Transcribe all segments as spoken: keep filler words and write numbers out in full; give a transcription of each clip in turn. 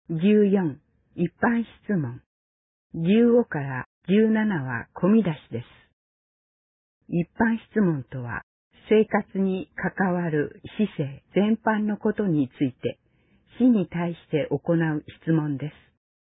じゅうよん、一般質問。じゅうごからじゅうななは込み出しです。一般質問とは、生活に関わる市政全般のことについて、市に対して行う質問です。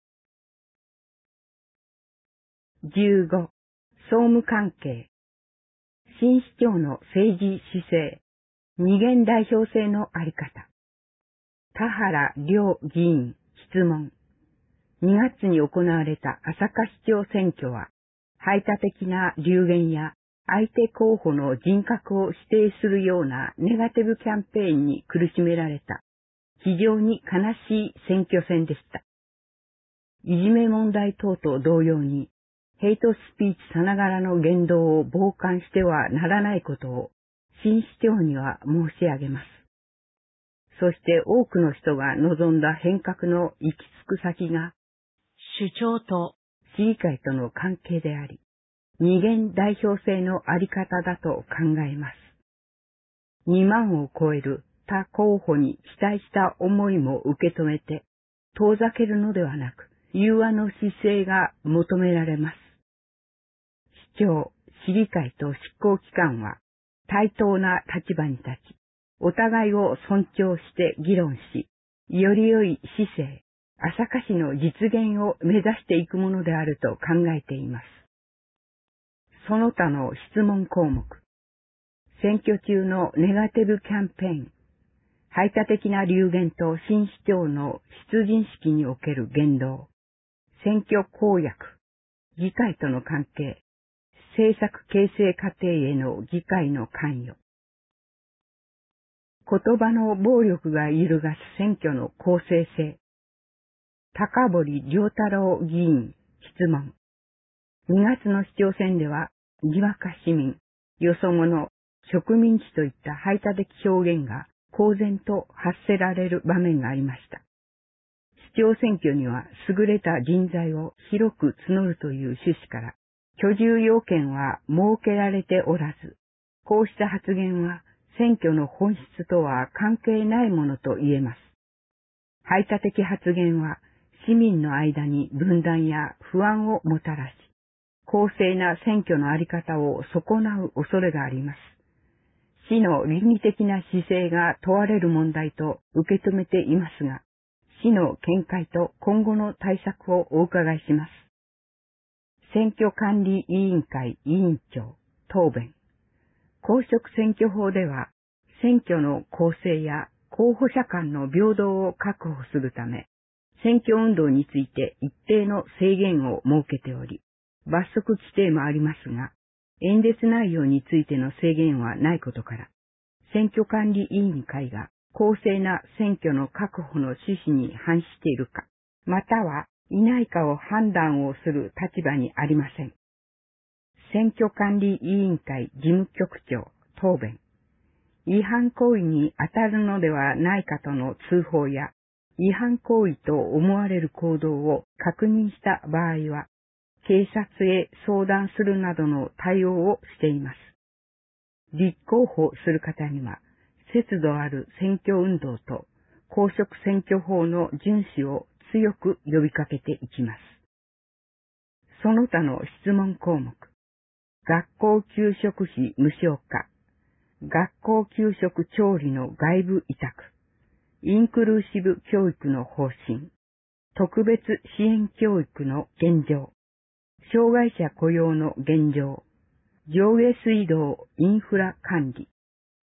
じゅうご、総務関係。新市長の政治姿勢、二元代表制のあり方。田原良議員、質問。にがつに行われた朝霞市長選挙は、排他的な流言や相手候補の人格を指定するようなネガティブキャンペーンに苦しめられた、非常に悲しい選挙戦でした。いじめ問題等と同様に、ヘイトスピーチさながらの言動を傍観してはならないことを、新市長には申し上げます。そして多くの人が望んだ変革の行き着く先が、首長と市議会との関係であり、二元代表制のあり方だと考えます。にまんを超える他候補に期待した思いも受け止めて、遠ざけるのではなく、融和の姿勢が求められます。市長、市議会と執行機関は、対等な立場に立ち、お互いを尊重して議論し、より良い市政、朝霞市の実現を目指していくものであると考えています。その他の質問項目。選挙中のネガティブキャンペーン、排他的な流言と新市長の出陣式における言動、選挙公約、議会との関係、政策形成過程への議会の関与。言葉の暴力が揺るがす選挙の公正性。高堀良太郎議員、質問。にがつの市長選では、にわか市民、よそ者、植民地といった排他的表現が公然と発せられる場面がありました。市長選挙には優れた人材を広く募るという趣旨から、居住要件は設けられておらず、こうした発言は選挙の本質とは関係ないものと言えます。排他的発言は市民の間に分断や不安をもたらし、公正な選挙のあり方を損なう恐れがあります。市の倫理的な姿勢が問われる問題と受け止めていますが、市の見解と今後の対策をお伺いします。選挙管理委員会委員長、答弁。公職選挙法では、選挙の公正や候補者間の平等を確保するため、選挙運動について一定の制限を設けており、罰則規定もありますが、演説内容についての制限はないことから、選挙管理委員会が公正な選挙の確保の趣旨に反しているか、またはいないかを判断をする立場にありません。選挙管理委員会事務局長、答弁。違反行為に当たるのではないかとの通報や、違反行為と思われる行動を確認した場合は、警察へ相談するなどの対応をしています。立候補する方には、節度ある選挙運動と公職選挙法の遵守を強く呼びかけていきます。その他の質問項目。学校給食費無償化。学校給食調理の外部委託。インクルーシブ教育の方針。特別支援教育の現状。障害者雇用の現状。上下水道インフラ管理。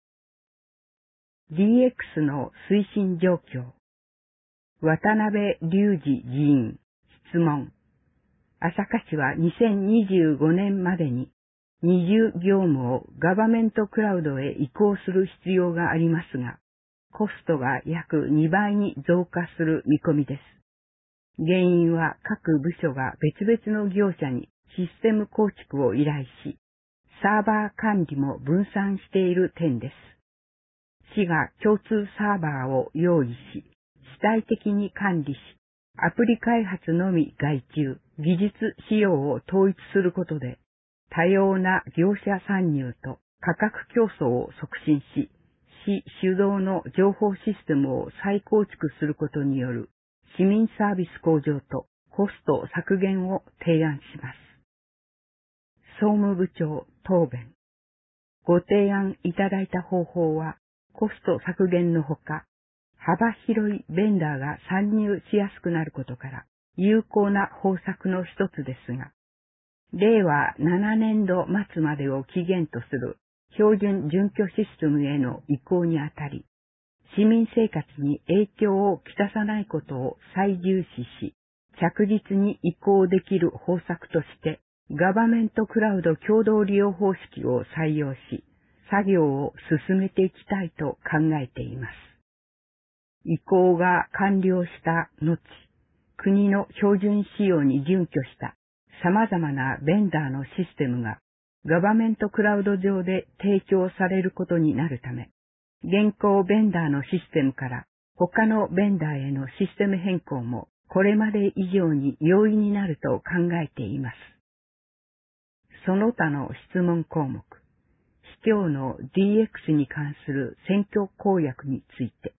ディーエックス の推進状況。渡辺隆二議員、質問。朝霞市はにせんにじゅうごねんまでに二重業務をガバメントクラウドへ移行する必要がありますが、コストが約にばいに増加する見込みです。原因は各部署が別々の業者にシステム構築を依頼し、サーバー管理も分散している点です。市が共通サーバーを用意し、主体的に管理し、アプリ開発のみ外注、技術使用を統一することで、多様な業者参入と価格競争を促進し、市主導の情報システムを再構築することによる市民サービス向上とコスト削減を提案します。総務部長答弁。ご提案いただいた方法はコスト削減のほか、幅広いベンダーが参入しやすくなることから有効な方策の一つですが、れいわななねんど末までを期限とする標準準拠システムへの移行にあたり、市民生活に影響をきたさないことを最重視し、着実に移行できる方策として、ガバメントクラウド共同利用方式を採用し、作業を進めていきたいと考えています。移行が完了した後、国の標準仕様に準拠した様々なベンダーのシステムがガバメントクラウド上で提供されることになるため、現行ベンダーのシステムから他のベンダーへのシステム変更もこれまで以上に容易になると考えています。その他の質問項目、市長の ディーエックス に関する選挙公約について、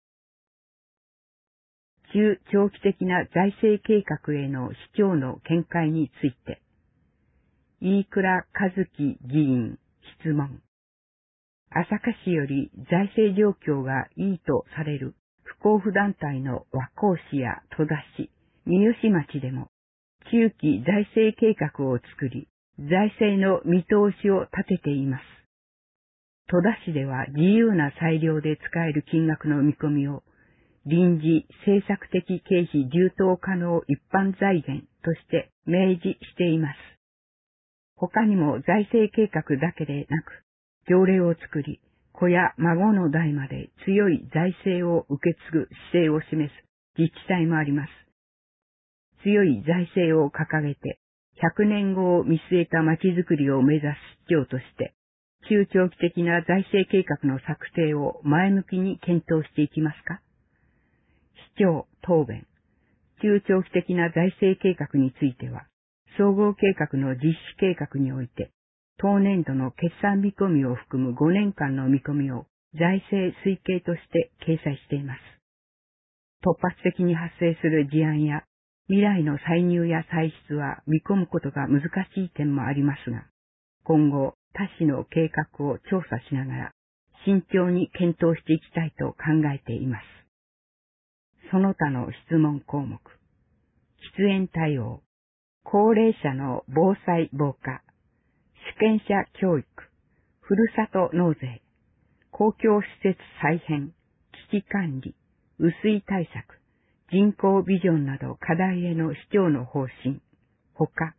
中長期的な財政計画への市長の見解について、飯倉和樹議員質問。朝霞市より財政状況がいいとされる不交付団体の和光市や戸田市、三好町でも中期財政計画を作り、財政の見通しを立てています。戸田市では自由な裁量で使える金額の見込みを臨時政策的経費充当可能一般財源として明示しています。他にも財政計画だけでなく、条例を作り、子や孫の代まで強い財政を受け継ぐ姿勢を示す自治体もあります。強い財政を掲げて、ひゃくねんごを見据えた町づくりを目指す市長として、中長期的な財政計画の策定を前向きに検討していきますか？市長答弁。中長期的な財政計画については、総合計画の実施計画において、当年度の決算見込みを含むごねんかんの見込みを財政推計として掲載しています。突発的に発生する事案や未来の歳入や歳出は見込むことが難しい点もありますが、今後他市の計画を調査しながら慎重に検討していきたいと考えています。その他の質問項目。喫煙対応。高齢者の防災防火。主権者教育。ふるさと納税。公共施設再編。危機管理。雨水対策。人口ビジョンなど課題への市長の方針。ほか。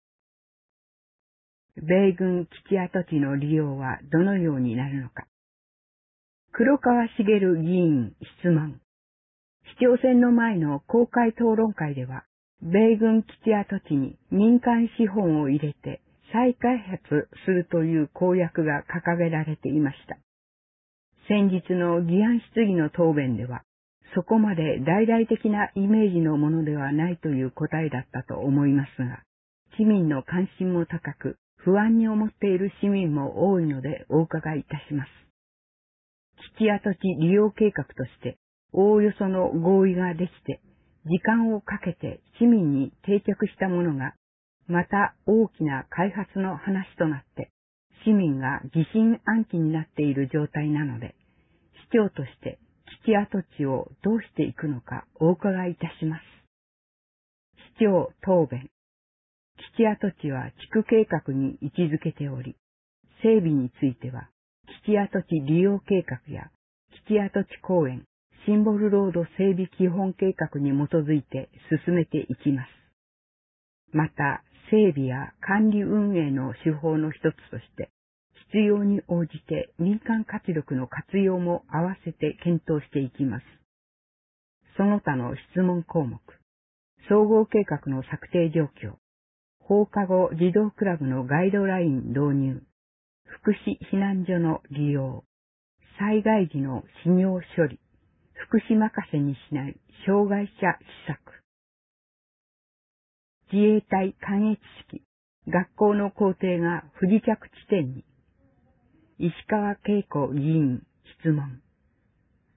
米軍基地跡地の利用はどのようになるのか。黒川茂議員質問。市長選の前の公開討論会では、米軍基地跡地に民間資本を入れて再開発するという公約が掲げられていました。先日の議案質疑の答弁では、そこまで大々的なイメージのものではないという答えだったと思いますが、市民の関心も高く、不安に思っている市民も多いのでお伺いいたします。基地跡地利用計画として、おおよその合意ができて、時間をかけて市民に定着したものが、また大きな開発の話となって、市民が疑心暗鬼になっている状態なので、市長として基地跡地をどうしていくのかお伺いいたします。市長答弁。基地跡地は地区計画に位置づけており、整備については、基地跡地利用計画や基地跡地公園、シンボルロード整備基本計画に基づいて進めていきます。また、整備や管理運営の手法の一つとして、必要に応じて民間活力の活用も合わせて検討していきます。その他の質問項目、総合計画の策定状況、放課後児童クラブのガイドライン導入、福祉避難所の利用、災害時の死尿処理、福祉任せにしない障害者施策、自衛隊観閲式、学校の校庭が不時着地点に、石川恵子議員質問。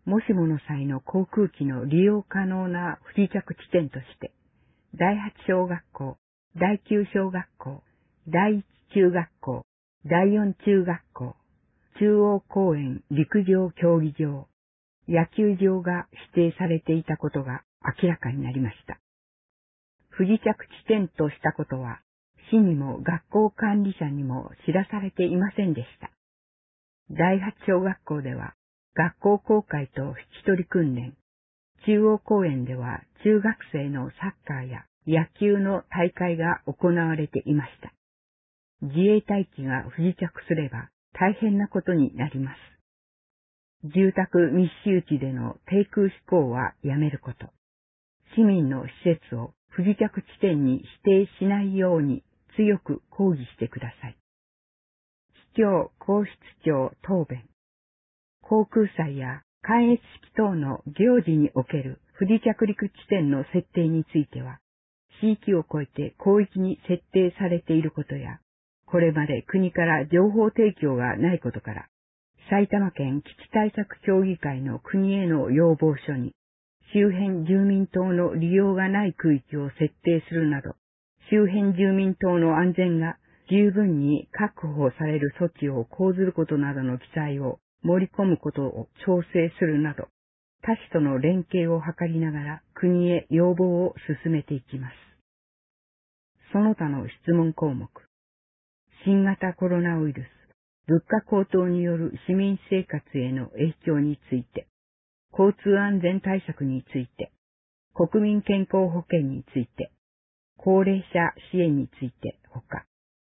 もしもの際の航空機の利用可能な不時着地点として、だいはち小学校、だいきゅう小学校、だいいち中学校、だいよん中学校、中央公園陸上競技場、野球場が指定されていたことが明らかになりました。不時着地点としたことは、市にも学校管理者にも知らされていませんでした。だいはち小学校では、学校公開と引き取り訓練、中央公園では中学生のサッカーや野球の大会が行われていました。自衛隊機が不時着すれば大変なことになります。住宅密集地での低空飛行はやめること。市民の施設を不時着地点に指定しないように強く抗議してください。市長皇室長答弁。航空祭や観閲式等の行事における不時着陸地点の設定については、地域を超えて広域に設定されていることや、これまで国から情報提供がないことから、埼玉県基地対策協議会の国への要望書に、周辺住民等の利用がない区域を設定するなど、周辺住民等の安全が十分に確保される措置を講ずることなどの記載を盛り込むことを調整するなど、他市との連携を図りながら国へ要望を進めていきます。その他の質問項目。新型コロナウイルス、物価高騰による市民生活への影響について、交通安全対策について、国民健康保険について、高齢者支援についてほか、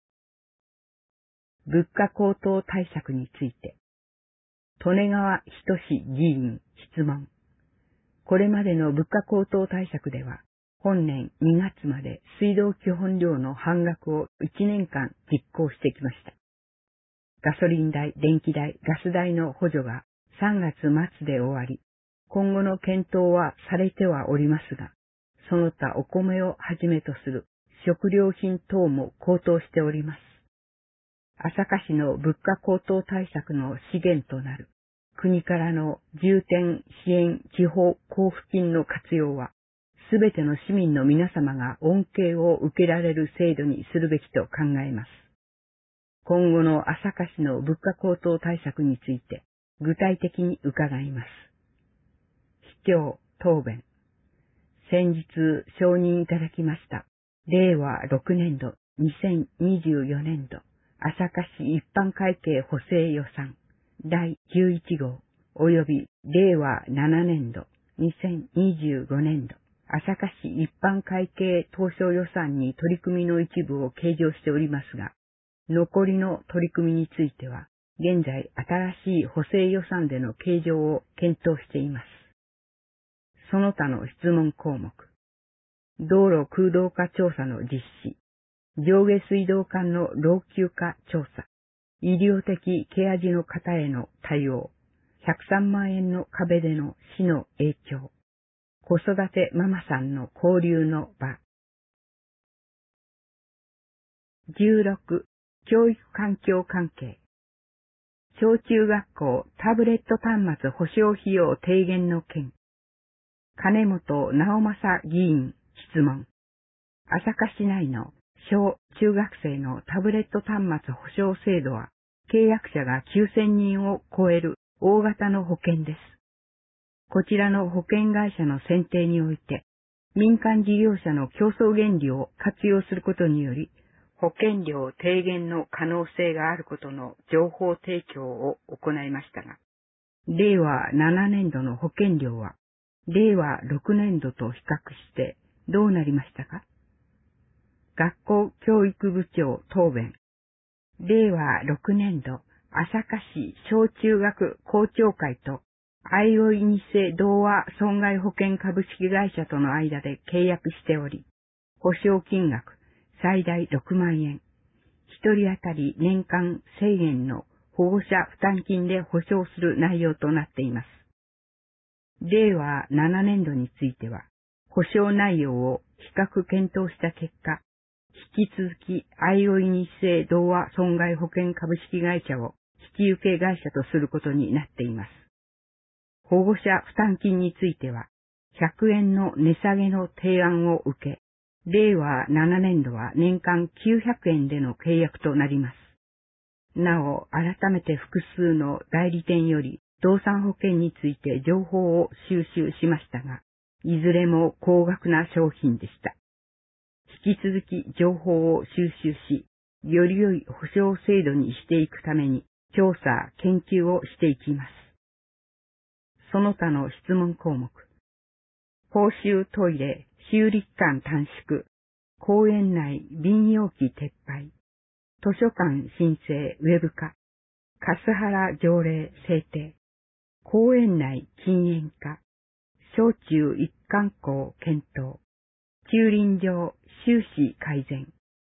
物価高騰対策について、利根川仁議員質問。これまでの物価高騰対策では、本年にがつまで水道基本料の半額をいちねんかん実行してきました。ガソリン代、電気代、ガス代の補助がさんがつ末で終わり、今後の検討はされてはおりますが、その他お米をはじめとする食料品等も高騰しております。朝霞市の物価高騰対策の資源となる国からの重点支援地方交付金の活用は、すべての市民の皆様が恩恵を受けられる制度にするべきと考えます。今後の朝霞市の物価高騰対策について具体的に伺います。市長答弁。先日承認いただきましたれいわろくねんどにせんにじゅうよねんど朝霞市一般会計補正予算だいじゅういち号およびれいわななねんどにせんにじゅうごねんど朝霞市一般会計当初予算に取り組みの一部を計上しておりますが、残りの取り組みについては、現在新しい補正予算での計上を検討しています。その他の質問項目。道路空洞化調査の実施、上下水道管の老朽化調査、医療的ケア児の方への対応、ひゃくさんまんえんの壁での市の影響、子育てママさんの交流の場。じゅうろく、教育環境関係。小中学校タブレット端末保証費用低減の件。金本直正議員質問。朝霞市内の小中学生のタブレット端末保証制度は、契約者がきゅうせんにんを超える大型の保険です。こちらの保険会社の選定において、民間事業者の競争原理を活用することにより、保険料低減の可能性があることの情報提供を行いましたが、れいわななねんどの保険料は、れいわろくねんどと比較してどうなりましたか？学校教育部長答弁。れいわろくねんど朝霞市小中学校長会とあいおいにせ同和損害保険株式会社との間で契約しており、保証金額最大ろくまんえん、一人当たり年間せんえんの保護者負担金で保証する内容となっています。れいわななねんどについては、保証内容を比較検討した結果、引き続きあいおい日生同和損害保険株式会社を引き受け会社とすることになっています。 保護者負担金については、ひゃくえんの値下げの提案を受け、れいわななねんどは年間きゅうひゃくえんでの契約となります。なお、改めて複数の代理店より動産保険について情報を収集しましたが、いずれも高額な商品でした。引き続き情報を収集し、より良い保証制度にしていくために調査、研究をしていきます。その他の質問項目。公衆トイレ、修理期間短縮、公園内瓶容器撤廃、図書館申請ウェブ化、カスハラ条例制定、公園内禁煙化、小中一貫校検討、駐輪場収支改善。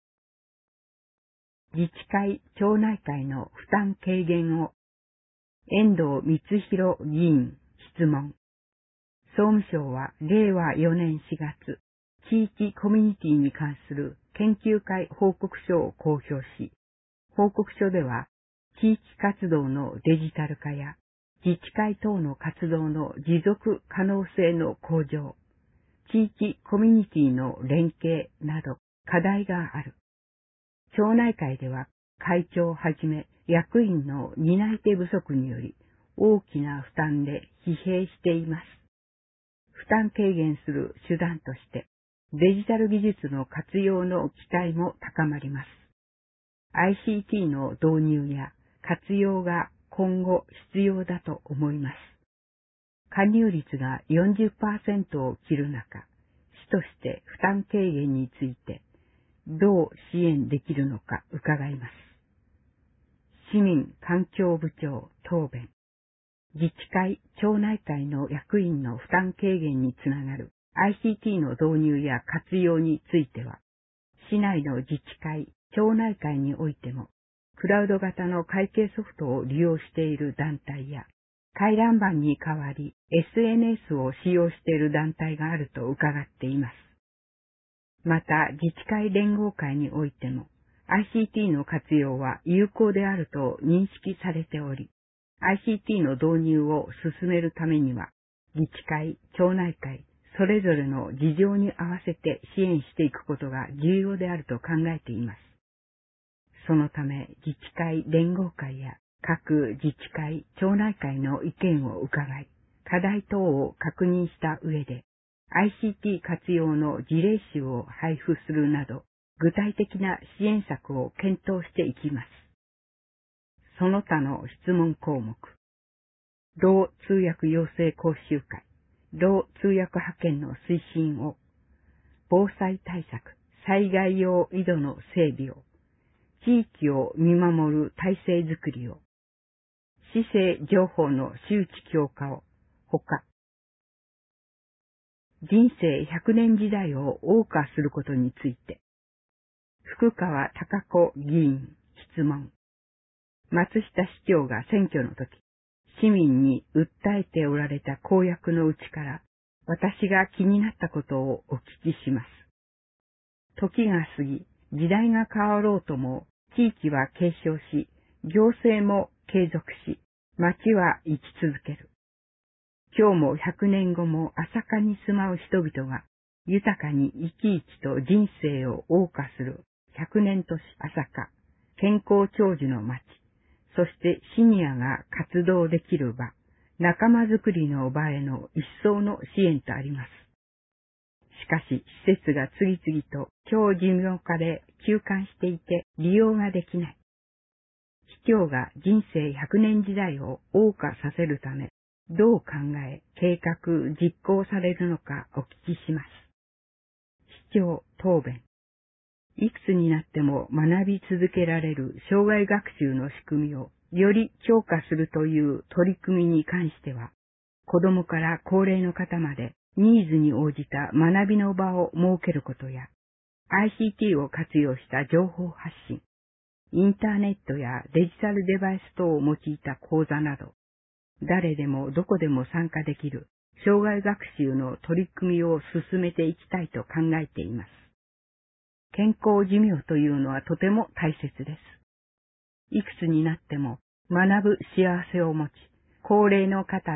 自治会町内会の負担軽減を、遠藤光弘議員質問。総務省はれいわよねんしがつ、地域コミュニティに関する研究会報告書を公表し、報告書では地域活動のデジタル化や自治会等の活動の持続可能性の向上、地域コミュニティの連携など課題がある。町内会では会長をはじめ役員の担い手不足により大きな負担で疲弊しています。負担軽減する手段としてデジタル技術の活用の期待も高まります。アイシーティー の導入や活用が今後必要だと思います。加入率が よんじゅっパーセント を切る中、市として負担軽減についてどう支援できるのか伺います。市民環境部長答弁。自治会、町内会の役員の負担軽減につながる アイシーティー の導入や活用については、市内の自治会、町内会においても、クラウド型の会計ソフトを利用している団体や、回覧板に代わり エスエヌエス を使用している団体があると伺っています。また、自治会連合会においても、アイシーティー の活用は有効であると認識されており、アイシーティー の導入を進めるためには、自治会、町内会、それぞれの事情に合わせて支援していくことが重要であると考えています。そのため、自治会、連合会や各自治会、町内会の意見を伺い、課題等を確認した上で、アイシーティー 活用の事例集を配布するなど、具体的な支援策を検討していきます。その他の質問項目。ろう通訳養成講習会、ろう通訳派遣の推進を、防災対策、災害用井戸の整備を、地域を見守る体制づくりを、市政情報の周知強化を、ほか、人生ひゃくねん時代を謳歌することについて、福川貴子議員質問。松下市長が選挙の時、市民に訴えておられた公約のうちから、私が気になったことをお聞きします。時が過ぎ、時代が変わろうとも、地域は継承し、行政も継続し、町は生き続ける。今日もひゃくねんごも朝霞に住まう人々が、豊かに生き生きと人生を謳歌するひゃくねん都市朝霞、健康長寿の町、そしてシニアが活動できる場、仲間づくりの場への一層の支援とあります。しかし、施設が次々と長寿命化で休館していて利用ができない。市長が人生ひゃくねん時代を謳歌させるため、どう考え、計画、実行されるのかお聞きします。市長答弁。いくつになっても学び続けられる生涯学習の仕組みをより強化するという取り組みに関しては、子どもから高齢の方までニーズに応じた学びの場を設けることや、アイシーティー を活用した情報発信、インターネットやデジタルデバイス等を用いた講座など、誰でもどこでも参加できる生涯学習の取り組みを進めていきたいと考えています。健康寿命というのはとても大切です。いくつになっても学ぶ幸せを持ち、高齢の方が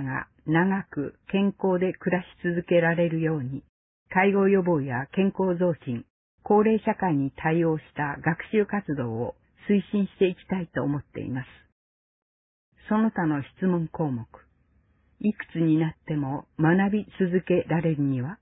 長く健康で暮らし続けられるように、介護予防や健康増進、高齢社会に対応した学習活動を推進していきたいと思っています。その他の質問項目。いくつになっても学び続けられるには、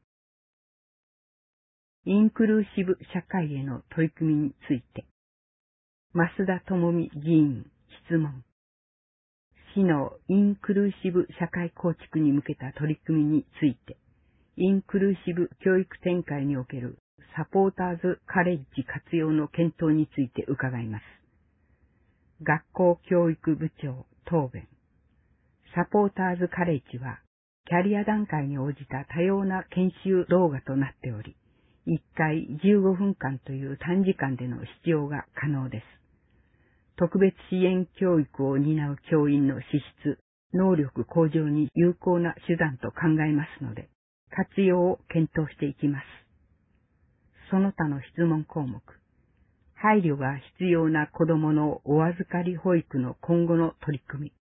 インクルーシブ社会への取り組みについて、増田智美議員質問。市のインクルーシブ社会構築に向けた取り組みについて、インクルーシブ教育展開におけるサポーターズカレッジ活用の検討について伺います。学校教育部長答弁。サポーターズカレッジは、キャリア段階に応じた多様な研修動画となっており、いっかいじゅうごふんかんという短時間での視聴が可能です。特別支援教育を担う教員の資質、能力向上に有効な手段と考えますので、活用を検討していきます。その他の質問項目。配慮が必要な子どものお預かり保育の今後の取り組み。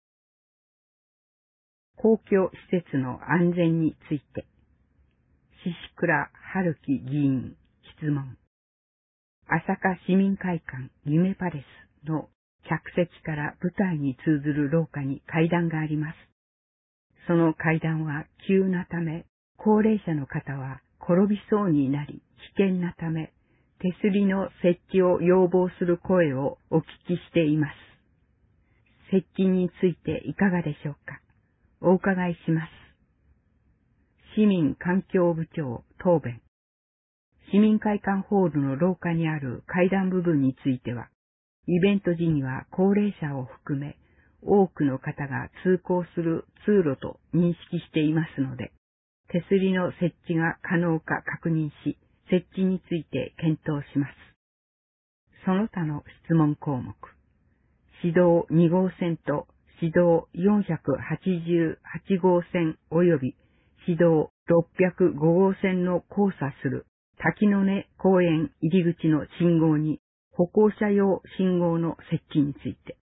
公共施設の安全について、宍倉春樹議員質問。朝霞市民会館夢パレスの客席から舞台に通ずる廊下に階段があります。その階段は急なため、高齢者の方は転びそうになり危険なため、手すりの設置を要望する声をお聞きしています。設置についていかがでしょうか。お伺いします。市民環境部長答弁。市民会館ホールの廊下にある階段部分については、イベント時には高齢者を含め、多くの方が通行する通路と認識していますので、手すりの設置が可能か確認し、設置について検討します。その他の質問項目。市道に号線と市道よんひゃくはちじゅうはち号線及び市道ろっぴゃくご号線の交差する滝の根公園入り口の信号に歩行者用信号の設置について。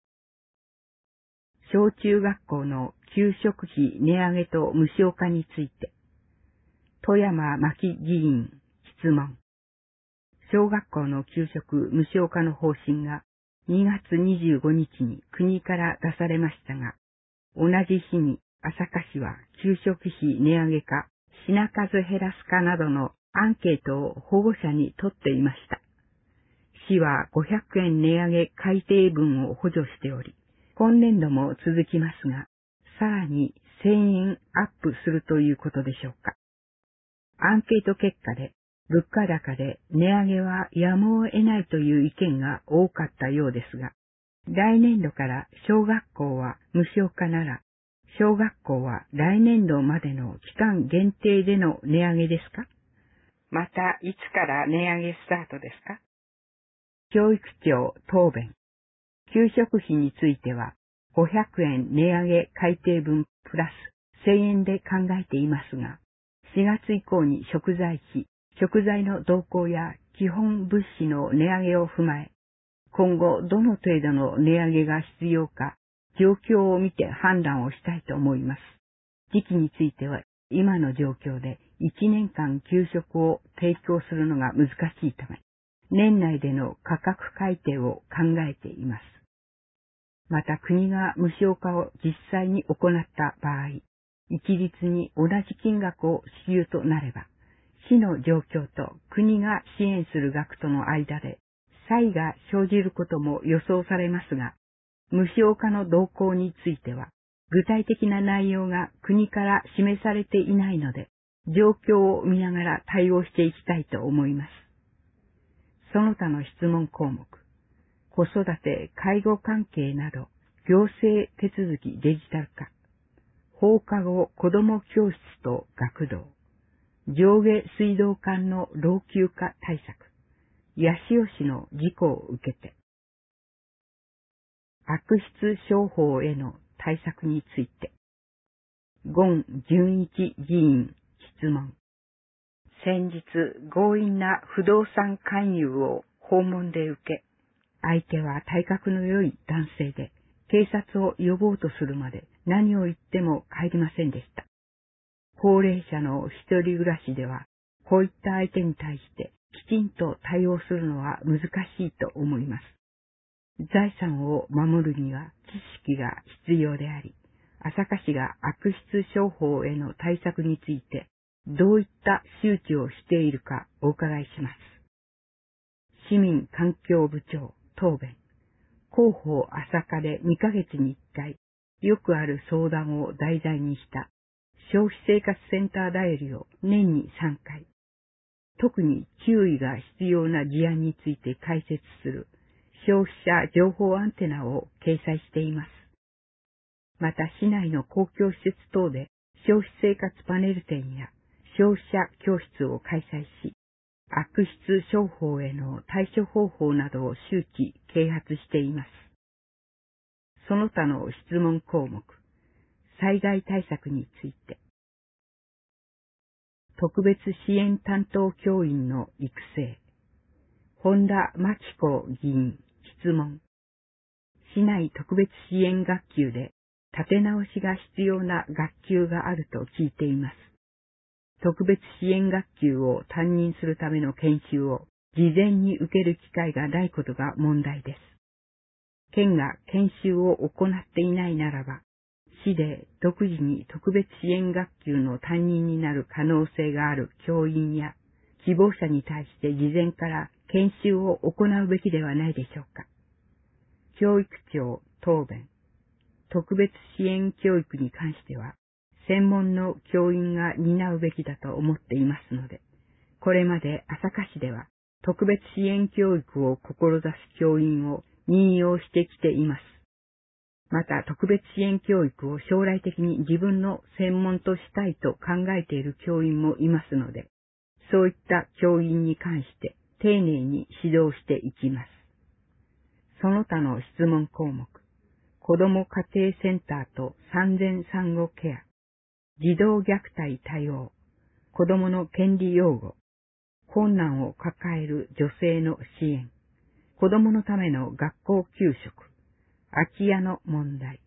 小中学校の給食費値上げと無償化について。富山真紀議員質問。小学校の給食無償化の方針がにがつにじゅうごにちに国から出されましたが、同じ日に朝霞市は給食費値上げか品数減らすかなどのアンケートを保護者に取っていました。市はごひゃくえん値上げ改定分を補助しており、今年度も続きますが、さらにせんえんアップするということでしょうか。アンケート結果で、物価高で値上げはやむを得ないという意見が多かったようですが、来年度から小学校は無償化なら、小学校は来年度までの期間限定での値上げですか？また、いつから値上げスタートですか？教育庁答弁。給食費については、ごひゃくえん値上げ改定分プラスせんえんで考えていますが、しがつ以降に食材費、食材の動向や基本物資の値上げを踏まえ、今後どの程度の値上げが必要か、状況を見て判断をしたいと思います。時期については、今の状況でいちねんかん給食を提供するのが難しいため、年内での価格改定を考えています。また国が無償化を実際に行った場合、一律に同じ金額を支給となれば、市の状況と国が支援する額との間で差異が生じることも予想されますが、無償化の動向については、具体的な内容が国から示されていないので、状況を見ながら対応していきたいと思います。その他の質問項目。子育て、介護関係など、行政手続きデジタル化。放課後子ども教室と学童。上下水道管の老朽化対策。八潮市の事故を受けて。悪質商法への対策について。権純一議員質問。先日強引な不動産勧誘を訪問で受け、相手は体格の良い男性で、警察を呼ぼうとするまで何を言っても帰りませんでした。高齢者の一人暮らしでは、こういった相手に対してきちんと対応するのは難しいと思います。財産を守るには知識が必要であり、朝霞市が悪質商法への対策についてどういった周知をしているかお伺いします。市民環境部長答弁。広報朝霞でにかげつにいっかい、よくある相談を題材にした消費生活センターだよりを年にさんかい、特に注意が必要な事案について解説する消費者情報アンテナを掲載しています。また市内の公共施設等で消費生活パネル展や消費者教室を開催し、悪質商法への対処方法などを周知啓発しています。その他の質問項目、災害対策について、特別支援担当教員の育成、本田真紀子議員質問、市内特別支援学級で立て直しが必要な学級があると聞いています。特別支援学級を担任するための研修を事前に受ける機会がないことが問題です。県が研修を行っていないならば、市で独自に特別支援学級の担任になる可能性がある教員や希望者に対して事前から研修を行うべきではないでしょうか。教育庁答弁。特別支援教育に関しては、専門の教員が担うべきだと思っていますので、これまで朝霞市では特別支援教育を志す教員を任用してきています。また特別支援教育を将来的に自分の専門としたいと考えている教員もいますので、そういった教員に関して丁寧に指導していきます。その他の質問項目、子ども家庭センターと産前産後ケア、児童虐待対応、子どもの権利擁護、困難を抱える女性の支援、子どものための学校給食、空き家の問題。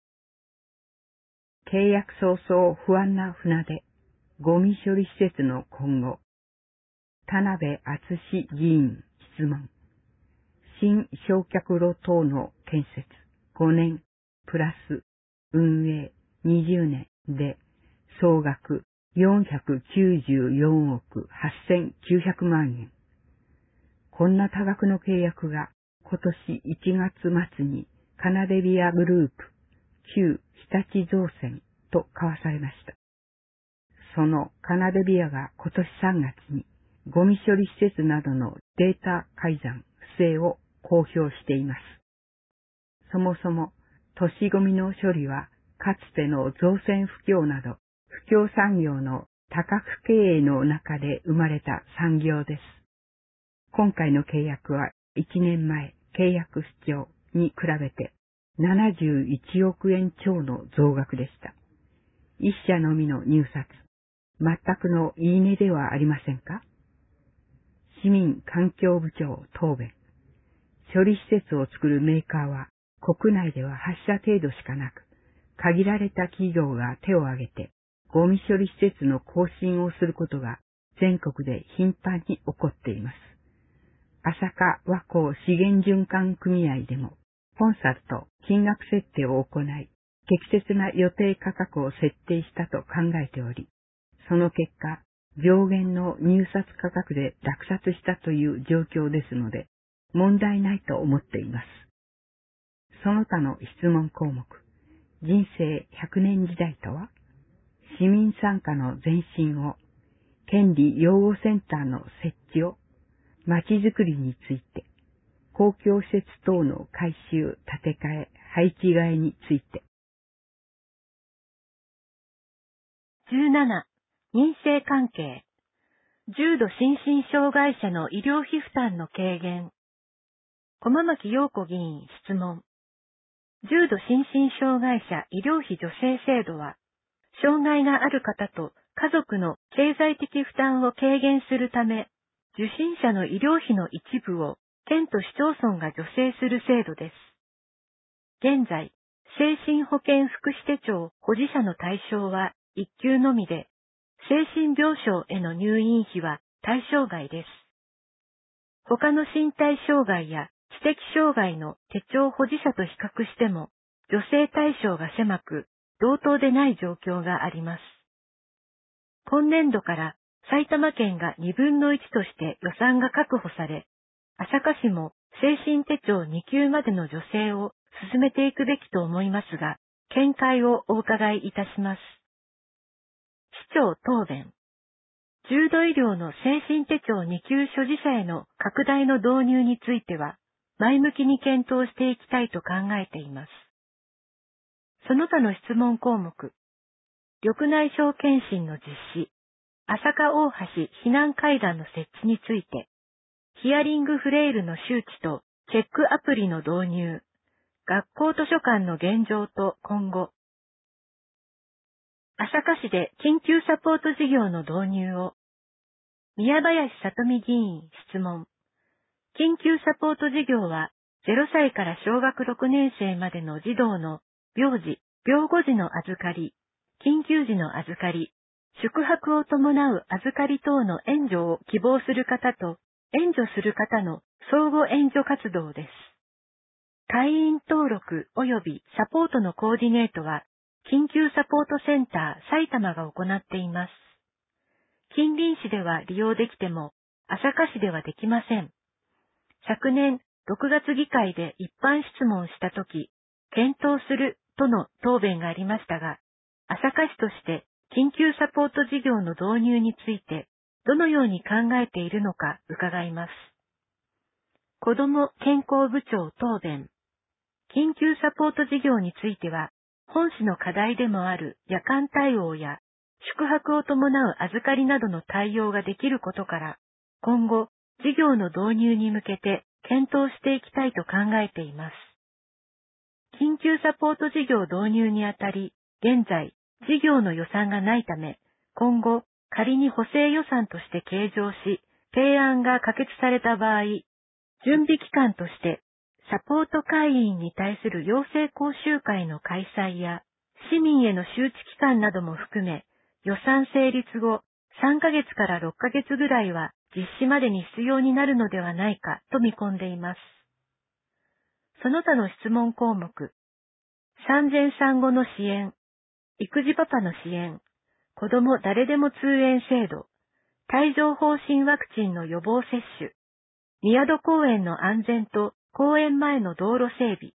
契約早々不安な船出、ゴミ処理施設の今後。田辺敦議員質問。新焼却炉等の建設ごねんプラス運営にじゅうねんで総額よんひゃくきゅうじゅうよんおくはっせんきゅうひゃくまんえん。こんな多額の契約が今年いちがつまつにカナデビアグループ旧日立造船と交わされました。そのカナデビアが今年さんがつにゴミ処理施設などのデータ改ざん不正を公表しています。そもそも都市ゴミの処理はかつての造船不況など不況産業の多角経営の中で生まれた産業です。今回の契約はいちねんまえ契約主張に比べてななじゅういちおくえん超の増額でした。一社のみの入札、全くのいいねではありませんか。市民環境部長答弁。処理施設を作るメーカーは国内でははっしゃ程度しかなく、限られた企業が手を挙げてゴミ処理施設の更新をすることが全国で頻繁に起こっています。朝霞和光資源循環組合でもコンサルと金額設定を行い、適切な予定価格を設定したと考えており、その結果、上限の入札価格で落札したという状況ですので、問題ないと思っています。その他の質問項目、人生ひゃくねん時代とは、市民参加の前進を、権利擁護センターの設置を、まちづくりについて、公共施設等の改修、建て替え、配置替えについて。 じゅうなな、民生関係。重度心身障害者の医療費負担の軽減。駒牧陽子議員質問。重度心身障害者医療費助成制度は、障害がある方と家族の経済的負担を軽減するため、受診者の医療費の一部を県と市町村が助成する制度です。現在、 精神保健福祉手帳保持者の対象はいっ級のみで、精神病床への入院費は対象外です。他の身体障害や知的障害の手帳保持者と比較しても、助成対象が狭く、同等でない状況があります。今年度から埼玉県がにぶんのいちとして予算が確保され、朝霞市も精神手帳に級までの助成を進めていくべきと思いますが、見解をお伺いいたします。市長答弁。重度医療の精神手帳に級所持者への拡大の導入については、前向きに検討していきたいと考えています。その他の質問項目。緑内障検診の実施、朝霞大橋避難階段の設置について、ヒアリングフレイルの周知とチェックアプリの導入、学校図書館の現状と今後。朝霞市で緊急サポート事業の導入を。宮林里美議員質問。緊急サポート事業は、ゼロさいから小学ろくねん生までの児童の病児、病後時の預かり、緊急時の預かり、宿泊を伴う預かり等の援助を希望する方と、援助する方の相互援助活動です。会員登録及びサポートのコーディネートは、緊急サポートセンター埼玉が行っています。近隣市では利用できても、朝霞市ではできません。昨年ろくがつ議会で一般質問したとき、検討するとの答弁がありましたが、朝霞市として緊急サポート事業の導入についてどのように考えているのか伺います。子ども健康部長答弁。緊急サポート事業については、本市の課題でもある夜間対応や宿泊を伴う預かりなどの対応ができることから、今後、事業の導入に向けて検討していきたいと考えています。緊急サポート事業導入にあたり、現在、事業の予算がないため、今後、仮に補正予算として計上し、提案が可決された場合、準備期間として、サポート会員に対する養成講習会の開催や、市民への周知期間なども含め、予算成立後、さんかげつからろっかげつぐらいは実施までに必要になるのではないかと見込んでいます。その他の質問項目、産前産後の支援、育児パパの支援、子ども誰でも通園制度、帯状疱疹ワクチンの予防接種、宮戸公園の安全と公園前の道路整備、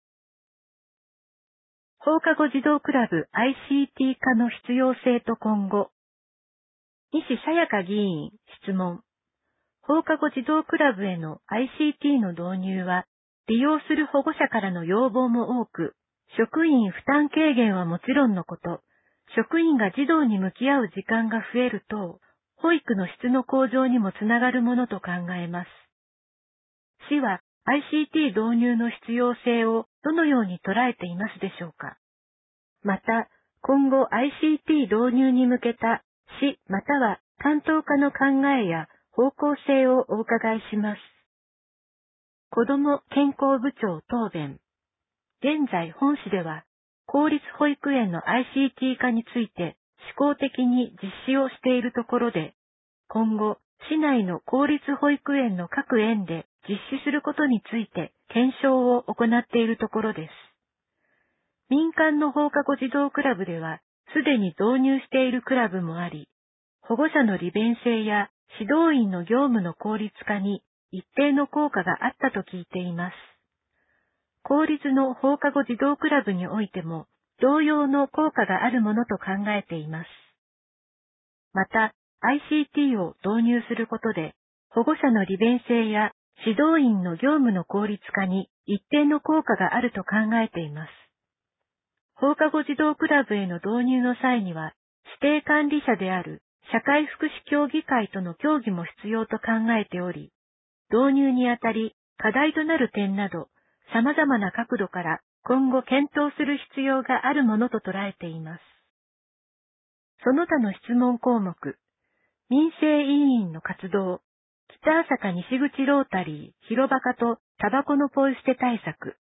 放課後児童クラブ アイシーティー 化の必要性と今後。西さやか議員質問。放課後児童クラブへの アイシーティー の導入は、利用する保護者からの要望も多く、職員負担軽減はもちろんのこと、職員が児童に向き合う時間が増えると、保育の質の向上にもつながるものと考えます。市は アイシーティー 導入の必要性をどのように捉えていますでしょうか。また、今後 アイシーティー 導入に向けた市または担当課の考えや方向性をお伺いします。子ども健康部長答弁。現在本市では公立保育園の アイシーティー 化について試行的に実施をしているところで、今後市内の公立保育園の各園で実施することについて検証を行っているところです。民間の放課後児童クラブではすでに導入しているクラブもあり、保護者の利便性や指導員の業務の効率化に一定の効果があったと聞いています。公立の放課後児童クラブにおいても同様の効果があるものと考えています。また、アイシーティー を導入することで、保護者の利便性や指導員の業務の効率化に一定の効果があると考えています。放課後児童クラブへの導入の際には、指定管理者である社会福祉協議会との協議も必要と考えており、導入にあたり課題となる点など、様々な角度から今後検討する必要があるものと捉えています。その他の質問項目、民生委員の活動、北朝霞西口ロータリー広場化とタバコのポイ捨て対策、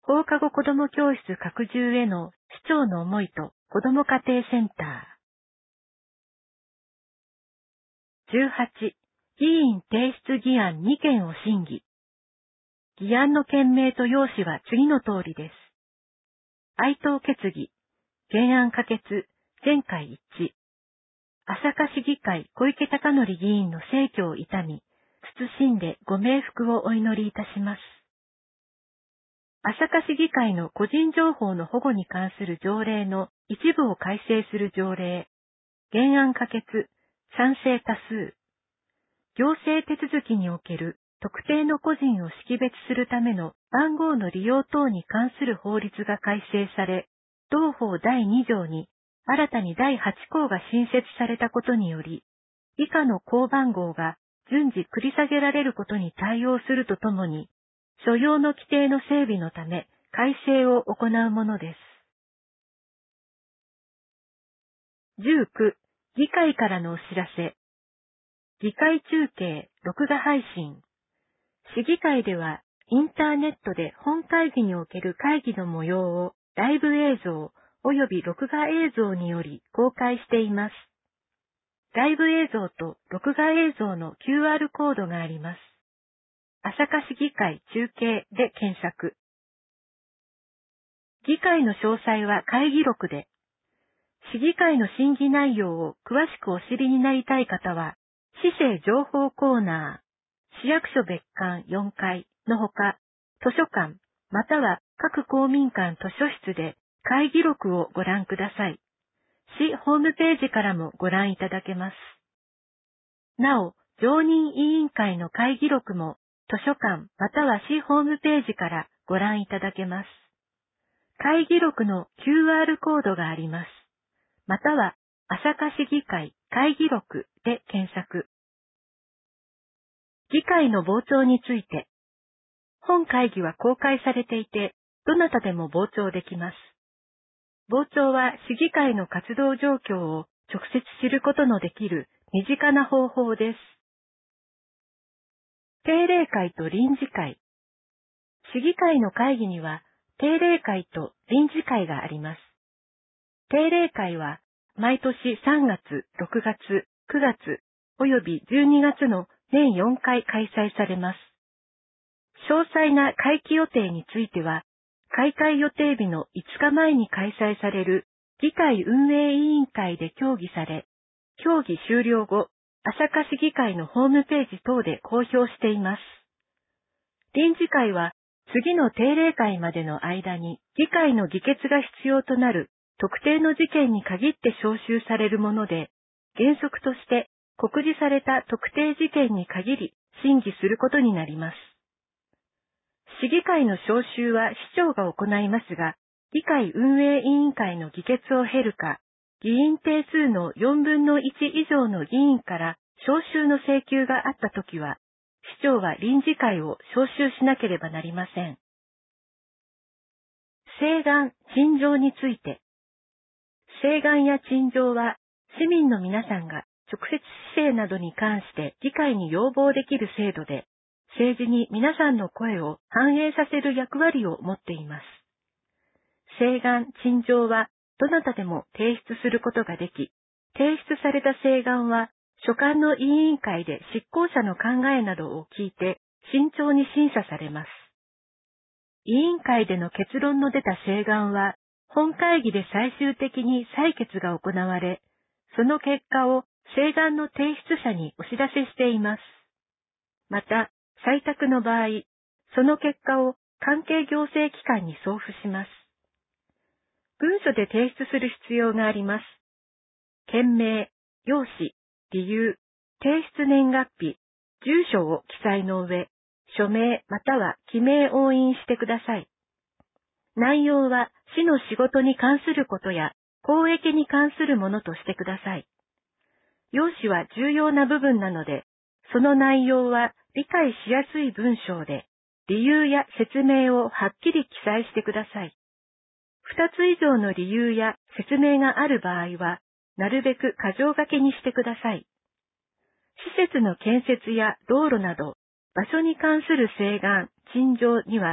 放課後子ども教室拡充への市長の思いと子ども家庭センター。じゅうはち、議員提出議案にけんを審議。議案の件名と要旨は次の通りです。哀悼決議、原案可決、全会一致。朝霞市議会小池貴則議員の逝去を悼み、謹んでご冥福をお祈りいたします。朝霞市議会の個人情報の保護に関する条例の一部を改正する条例。原案可決、賛成多数。行政手続きにおける特定の個人を識別するための番号の利用等に関する法律が改正され、同法だいに条に新たにだいはち項が新設されたことにより、以下の項番号が順次繰り下げられることに対応するとともに、所要の規定の整備のため改正を行うものです。じゅうきゅう、議会からのお知らせ。議会中継、録画配信。市議会では、インターネットで本会議における会議の模様をライブ映像及び録画映像により公開しています。ライブ映像と録画映像の キューアール コードがあります。朝霞市議会中継で検索。議会の詳細は会議録で。市議会の審議内容を詳しくお知りになりたい方は、市政情報コーナー、市役所別館よんかいのほか、図書館、または各公民館図書室で会議録をご覧ください。市ホームページからもご覧いただけます。なお、常任委員会の会議録も図書館または市ホームページからご覧いただけます。会議録の キューアール コードがあります。または、朝霞市議会会議録で検索。議会の傍聴について。本会議は公開されていて、どなたでも傍聴できます。傍聴は市議会の活動状況を直接知ることのできる身近な方法です。定例会と臨時会。市議会の会議には定例会と臨時会があります。定例会は毎年さんがつ、ろくがつ、くがつ、およびじゅうにがつの年よんかい開催されます。詳細な会期予定については、開会予定日のいつかまえに開催される議会運営委員会で協議され、協議終了後、朝霞市議会のホームページ等で公表しています。臨時会は、次の定例会までの間に議会の議決が必要となる特定の事件に限って召集されるもので、原則として告示された特定事件に限り審議することになります。市議会の召集は市長が行いますが、議会運営委員会の議決を経るか、議員定数のよんぶんのいち以上の議員から召集の請求があったときは、市長は臨時会を召集しなければなりません。請願、陳情について。請願や陳情は、市民の皆さんが直接市政などに関して議会に要望できる制度で、政治に皆さんの声を反映させる役割を持っています。請願、陳情はどなたでも提出することができ、提出された請願は所管の委員会で執行者の考えなどを聞いて慎重に審査されます。委員会での結論の出た請願は、本会議で最終的に採決が行われ、その結果を請願の提出者にお知らせしています。また、採択の場合、その結果を関係行政機関に送付します。文書で提出する必要があります。件名、用紙、理由、提出年月日、住所を記載の上、署名または記名押印してください。内容は市の仕事に関することや公益に関するものとしてください。用紙は重要な部分なので、その内容は理解しやすい文章で、理由や説明をはっきり記載してください。二つ以上の理由や説明がある場合は、なるべく箇条書きにしてください。施設の建設や道路など、場所に関する請願、陳情には、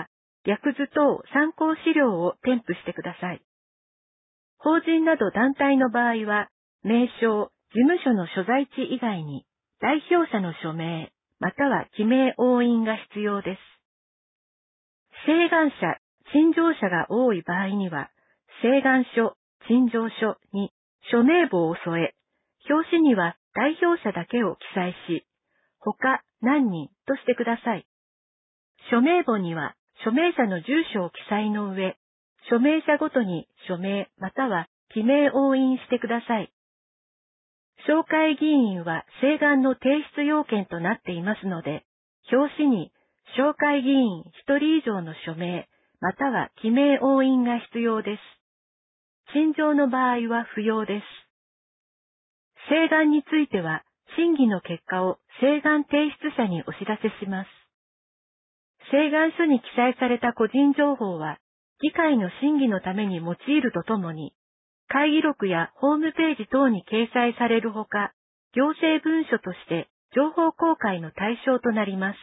略図等参考資料を添付してください。法人など団体の場合は、名称、事務所の所在地以外に、代表者の署名、または記名押印が必要です。請願者、陳情者が多い場合には、請願書、陳情書に署名簿を添え、表紙には代表者だけを記載し、他何人としてください。署名簿には署名者の住所を記載の上、署名者ごとに署名または記名押印してください。紹介議員は請願の提出要件となっていますので、表紙に紹介議員ひとり以上の署名または記名押印が必要です。陳情の場合は不要です。請願については、審議の結果を請願提出者にお知らせします。請願書に記載された個人情報は、議会の審議のために用いるとともに、会議録やホームページ等に掲載されるほか、行政文書として情報公開の対象となります。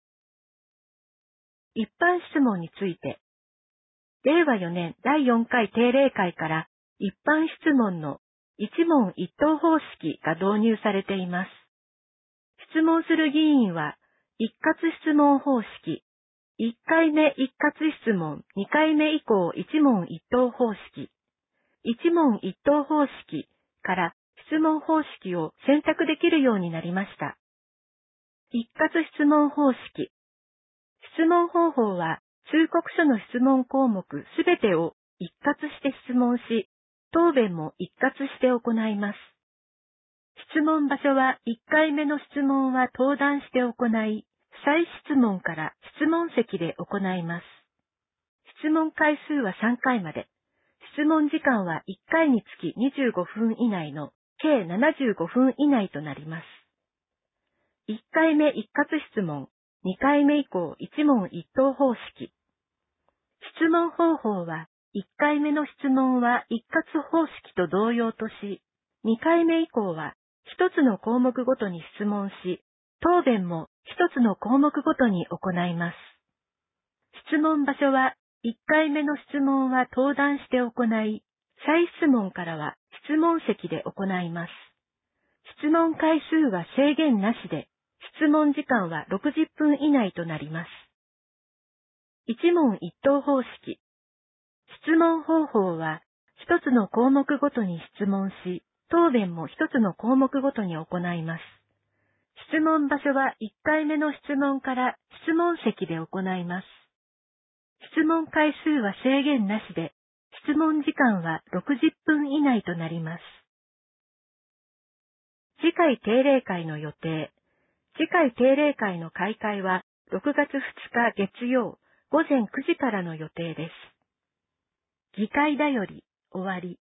一般質問について、れいわよねんだいよんかい定例会から一般質問の一問一答方式が導入されています。質問する議員は一括質問方式、いっかいめ一括質問、にかいめ以降一問一答方式、一問一答方式から質問方式を選択できるようになりました。一括質問方式。質問方法は通告書の質問項目すべてを一括して質問し、答弁も一括して行います。質問場所はいっかいめの質問は登壇して行い、再質問から質問席で行います。質問回数はさんかいまで。質問時間はいっかいにつきにじゅうごふん以内の計ななじゅうごふん以内となります。いっかいめ一括質問、にかいめ以降一問一答方式。質問方法はいっかいめの質問は一括方式と同様とし、にかいめ以降はひとつの項目ごとに質問し、答弁もひとつの項目ごとに行います。質問場所はいっかいめの質問は登壇して行い、再質問からは質問席で行います。質問回数は制限なしで、質問時間はろくじゅっぷん以内となります。一問一答方式。質問方法は、一つの項目ごとに質問し、答弁も一つの項目ごとに行います。質問場所はいっかいめの質問から質問席で行います。質問回数は制限なしで、質問時間はろくじゅっぷん以内となります。次回定例会の予定。次回定例会の開会はろくがつふつか月曜ごぜんくじからの予定です。議会だより終わり。